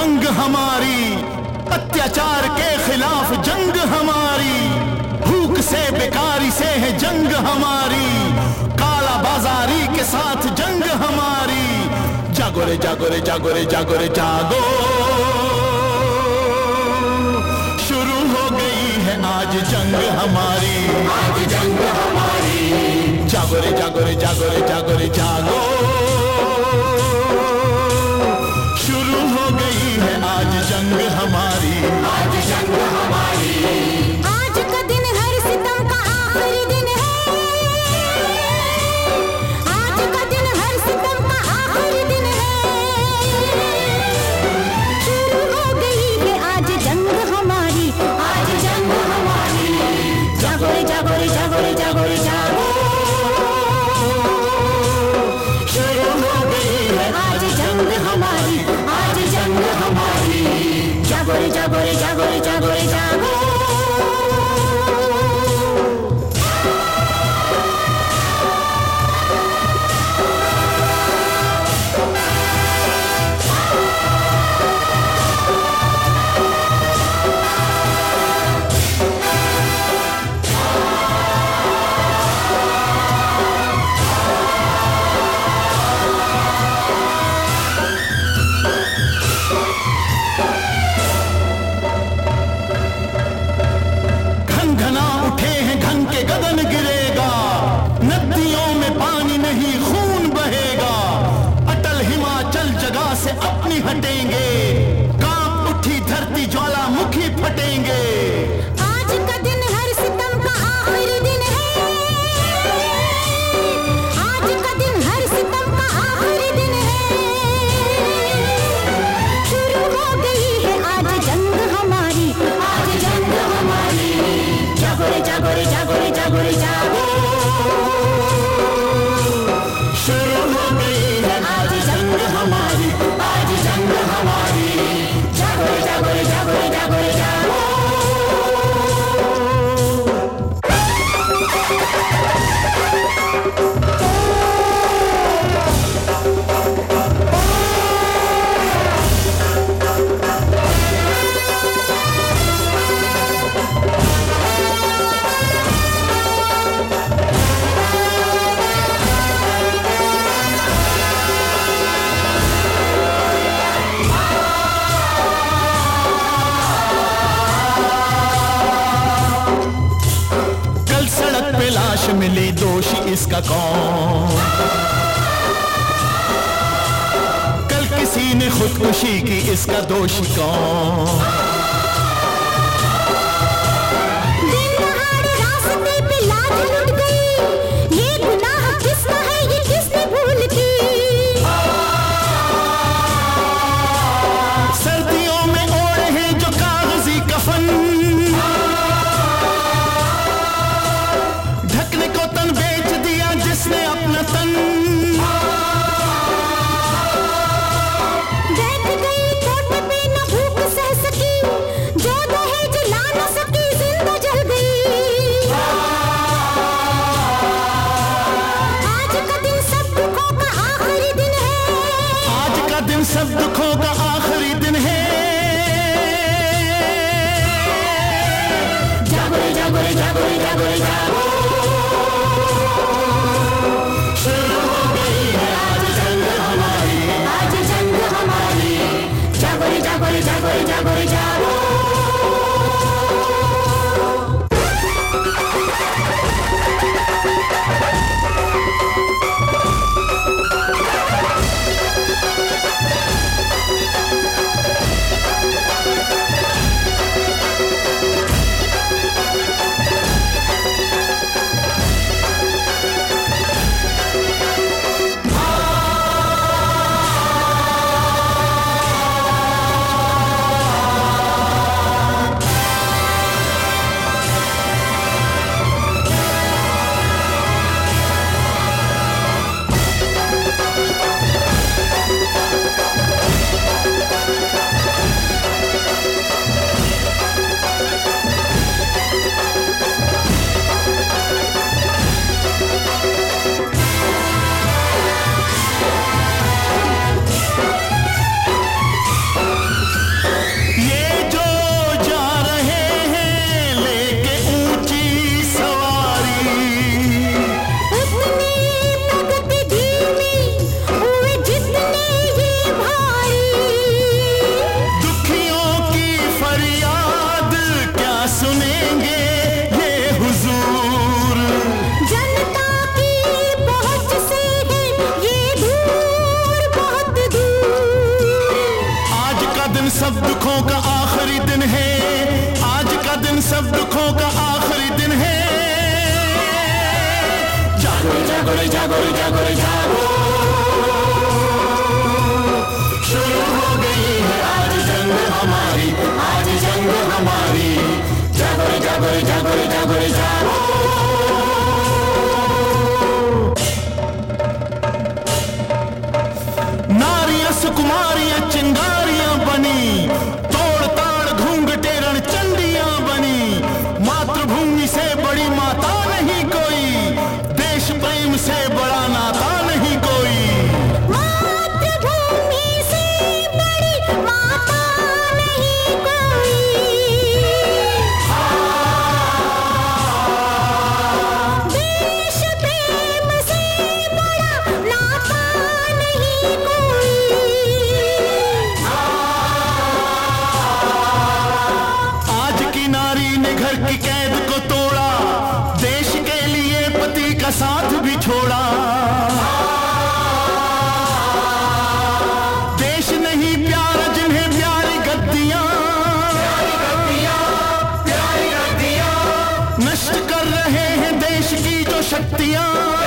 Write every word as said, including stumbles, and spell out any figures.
जंग हमारी, अत्याचार के खिलाफ जंग हमारी, भूख से बेकारी से है जंग हमारी, काला बाजारी के साथ जंग हमारी। जागो रे जागो रे जागो रे जागो रे जागो, शुरू हो गई है आज जंग हमारी, आज जंग हमारी। जागो रे जागो रे जागो रे जागो रे जागो, शुरू हो गई है आज जंग हमारी, आज जंग हमारी। आज का दिन हर सितम का आखिरी दिन है, आज का दिन हर सितम का आखिरी दिन है, शुरू हो गई है आज जंग हमारी, आज जंग हमारी। जागो रे जागो रे जागो रे जागो रे जागो, शुरू हो गई है आज जंग हमारी, आज जंग हमारी। जागो रे जागो रे जागो रे जागो रे जागो। गगन गिरेगा, नदियों में पानी नहीं खून बहेगा, अटल हिमाचल जगह से अपनी हटेंगे, कांप उठी धरती ज्वालामुखी फटेंगे। आज का दिन हर सितम का आखिरी दिन है, आज का दिन हर सितम का आखिरी दिन है, शुरू हो गई है आज जंग हमारी, आज जंग हमारी। जागो रे जागो रे जागो रे जागो रे जागो, शुरू हो गई है आज जंग हमारी, आज जंग हमारी। जागो रे जागो रे जागो रे जागो रे जागो। लाश मिली, दोषी इसका कौन? कल किसी ने खुदकुशी की, इसका दोषी कौन? दिन दहाड़े रास्ते पे लाज लुट गई, ये गुनाह किसका है, ये किसने भूल की? सर्दियों में ओढ़े हैं जो कागजी कफन, जिसने अपना तन, बैठ गई कोट पे न भूख सह सकी, रे जागो रे जागो रे जागो, शुरू हो गई है आज जंग हमारी, आज जंग हमारी। जागो रे जागो रे जागो रे जागो रे जागो। नारियां सुकुमारियां चिंगारियां बनी, तोड़ ताड़ घूंघटे रण चंडियां बनी। मातृभूमि से बड़ी माता नहीं कोई, देश प्रेम से बड़ा नाता नहीं कोई। मातृभूमि से बड़ी माता नहीं कोई, देश प्रेम से बड़ा नाता नहीं कोई। आज की नारी ने घर की कैद को तोड़ा, देश के लिए पति का साथ भी छोड़ा। देश नहीं प्यारा जिन्हें प्यारी गद्दियां, नष्ट कर रहे हैं देश की जो शक्तियां।